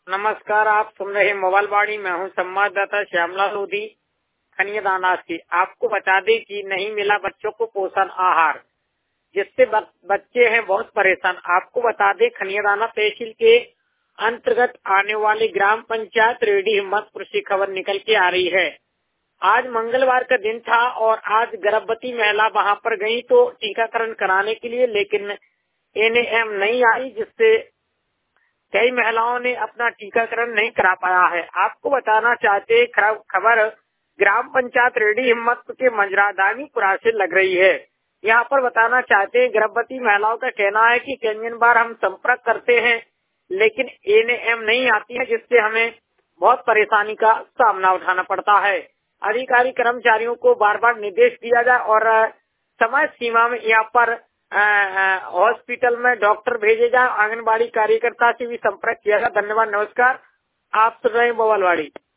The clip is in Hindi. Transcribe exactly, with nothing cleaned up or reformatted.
नमस्कार, आप सुन रहे मोबाइल वाणी। मैं हूं संवाददाता श्यामलाल लोधी खनियादाना से। आपको बता दें कि नहीं मिला बच्चों को पोषण आहार, जिससे बच्चे हैं बहुत परेशान। आपको बता दें खनियादाना तहसील के अंतर्गत आने वाली ग्राम पंचायत रेडी हिम्मतपुर से खबर निकल के आ रही है। आज मंगलवार का दिन था और आज गर्भवती महिला वहां पर गई तो टीकाकरण कराने के लिए, लेकिन एन ए एम नहीं आई, जिससे कई महिलाओं ने अपना टीकाकरण नहीं करा पाया है। आपको बताना चाहते खबर ग्राम पंचायत रेडी हिम्मतपुर के मंजरादानीपुरा से लग रही है। यहाँ पर बताना चाहते हैं गर्भवती महिलाओं का कहना है कि कई बार हम संपर्क करते हैं लेकिन एन ए एम नहीं आती है, जिससे हमें बहुत परेशानी का सामना उठाना पड़ता है। अधिकारी कर्मचारियों को बार बार निर्देश दिया जाए और समय सीमा में यहाँ पर हॉस्पिटल में डॉक्टर भेजे जाए। आंगनबाड़ी कार्यकर्ता से भी संपर्क किया जाए। धन्यवाद, नमस्कार। आप सुन रहे हैं मोबाइल वाणी।